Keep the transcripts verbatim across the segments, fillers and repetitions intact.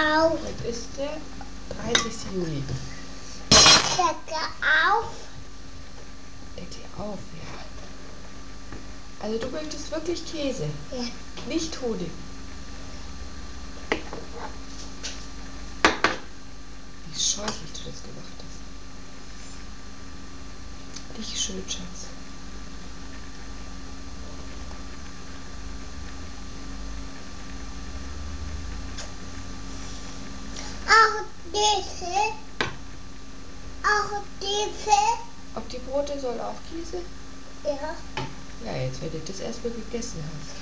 auf. Heute ist der dreißigste Juli. Decke auf. Deckel auf, ja. Also du möchtest wirklich Käse, Ja. nicht Honig. Wie scheußlich du das gemacht hast. Nicht schön, Schatz. Auch diese. Auch diese. Auf die Brote soll auch Käse? Ja. Ja, jetzt wenn du das erstmal gegessen hast.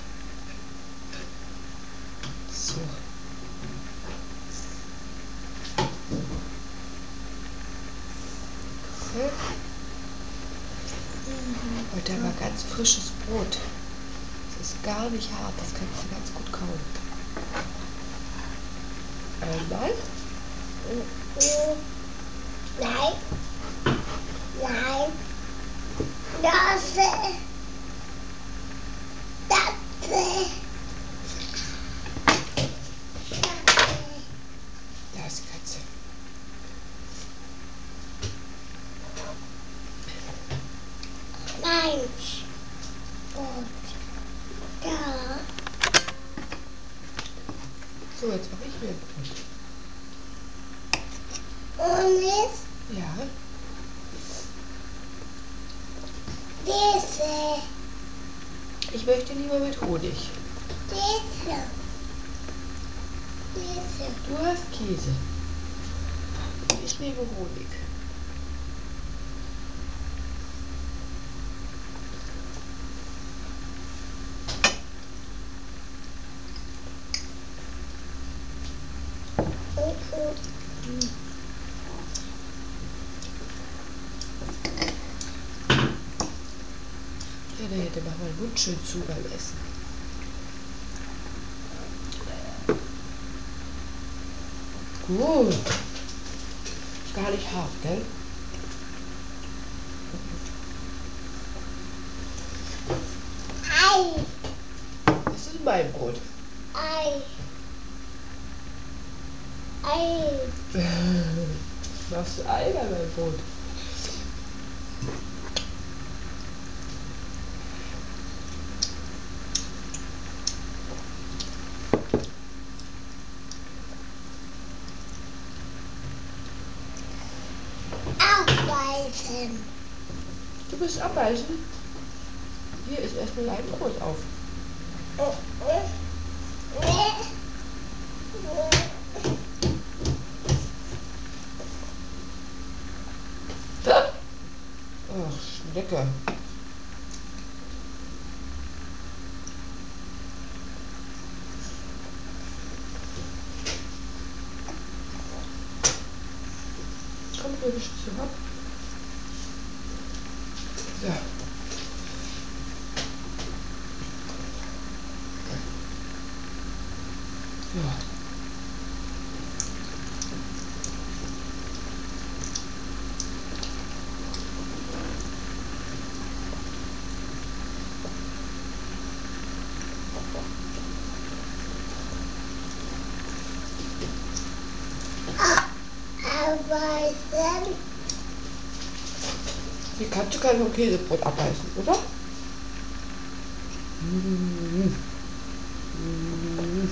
So. Hm? Heute haben wir ganz frisches Brot. Es ist gar nicht hart, das kannst du ganz gut kauen. Einmal. Nein. Nein. Das. Das. Da ist die Katze. Eins. Und da. So, jetzt mache ich mir ein Brot. Und jetzt Ja, diese. ich möchte lieber mit Honig. Diese. Diese. Du hast Käse. Und ich nehme Honig. Ja, da hätte mach mal den Mund schön zu beim Essen. Gut. Gar nicht hart, gell? Ei. Das ist mein Brot. Ei. Ei. Machst du Ei bei meinem Brot? Abbeißen. Du bist abbeißen? Hier ist erstmal dein Brot auf. Ach, Schnecke. Komm, hier wischst du ab. So. Ja. Abbeißen. Die Katze kann vom Käsebrot abbeißen, oder? Mm. Mm.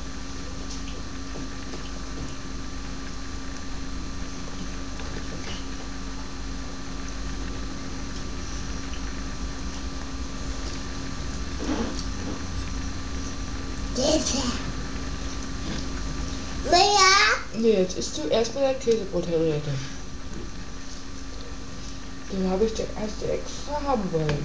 Diese. Mehr. Nee, jetzt isst du erstmal dein Käsebrot, Henriette. Den habe ich dir, hast du extra haben wollen.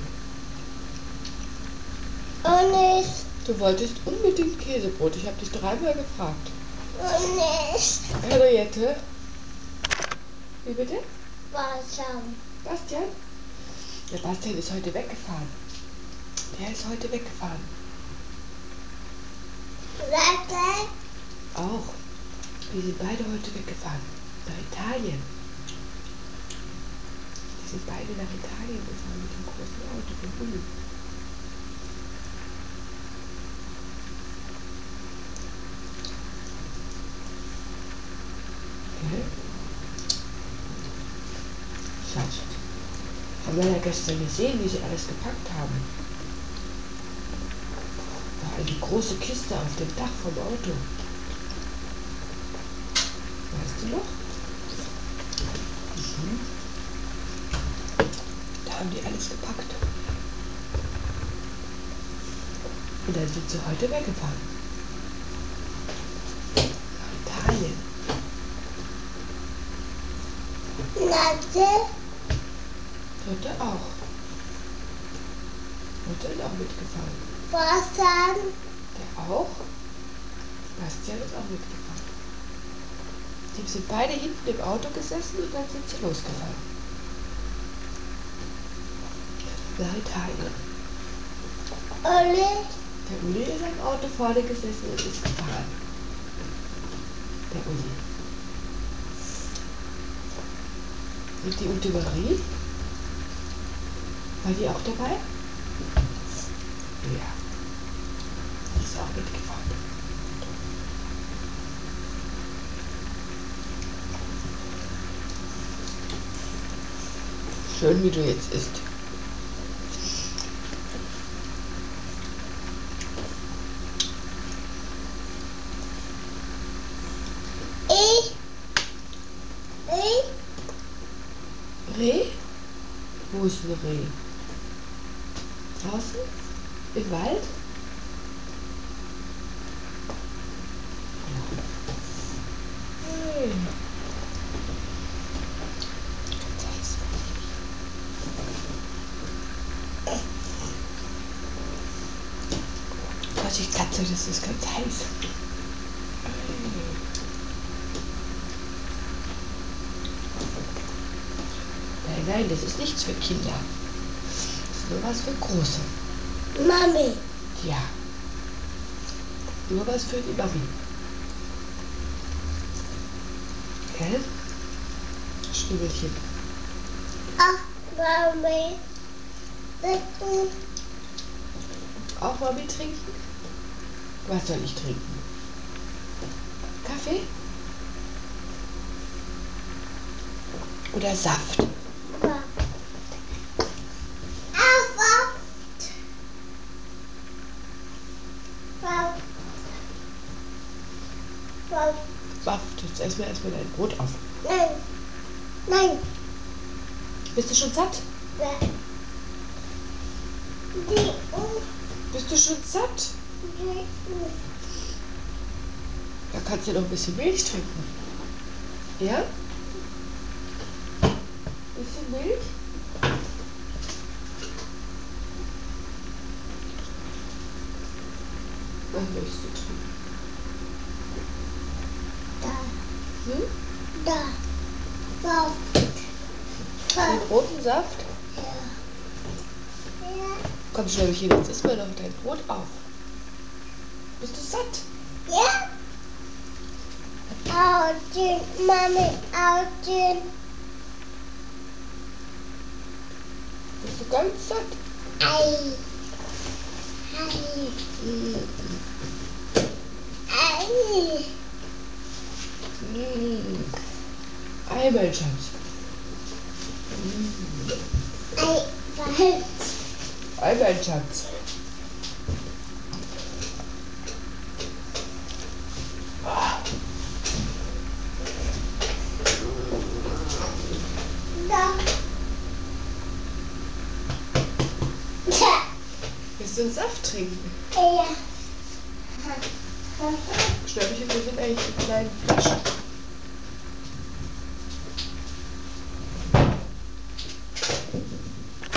Und nicht. Du wolltest unbedingt Käsebrot. Ich habe dich dreimal gefragt. Und nicht. Henriette? Wie bitte? Wasser. Bastian? Der Bastian ist heute weggefahren. Der ist heute weggefahren. Wasser. Auch. Die sind beide heute weggefahren. Nach Italien. Die sind beide nach Italien gefahren mit dem großen Auto von Uli. Gell? Schatz. Haben wir ja gestern gesehen, wie sie alles gepackt haben. Da eine große Kiste auf dem Dach vom Auto. Weißt du noch? Mhm. Da haben die alles gepackt. Und dann sind sie heute weggefahren. Nach Italien. Latte. Heute auch. Heute ist auch mitgefahren. Bastian. Der auch? Bastian ist auch mitgefahren. Die sind beide hinten im Auto gesessen und dann sind sie losgefahren. Nach Italien. Olli. Der Uli ist am Auto vorne gesessen und ist gefahren. Der Uli. Und die Ute Marie? War die auch dabei? Ja. Die ist auch mitgefahren. Schön, wie du jetzt isst. Ich. Ich. Reh? Wo ist ein Reh? Draußen? Im Wald? Hey. Ganz heiß. Vorsicht, Katze, das ist ganz heiß. Nein, nein, das ist nichts für Kinder. Das ist nur was für Große. Mami. Ja. Nur was für die Mami. Gell? Schnibbelchen. Ach, Mami. Bitte. Auch Mami trinken? Was soll ich trinken? Kaffee? Oder Saft? Saft. Jetzt essen wir erstmal dein Brot auf. Nein. Nein. Bist du schon satt? Ja. Die. Bist du schon satt? Die. Da kannst du noch ein bisschen Milch trinken. Ja? Bisschen Milch? Was möchtest du trinken? Da. Hm? Da. Saft. Den roten Saft? Ja. Ja. Komm, Schnäppchen, jetzt isst mal noch dein Brot auf. Bist du satt? Ja. Autchen, Mami, Autchen. Bist du ganz satt? Ei. Ei. Mm. Ei. Mm. Ei, mein Schatz. Mm. Ei, was? Ei, mein Schatz. Da. Ja. Willst du einen Saft trinken? Ja. Schnäppchen, wir sind eigentlich in kleinen Flaschen.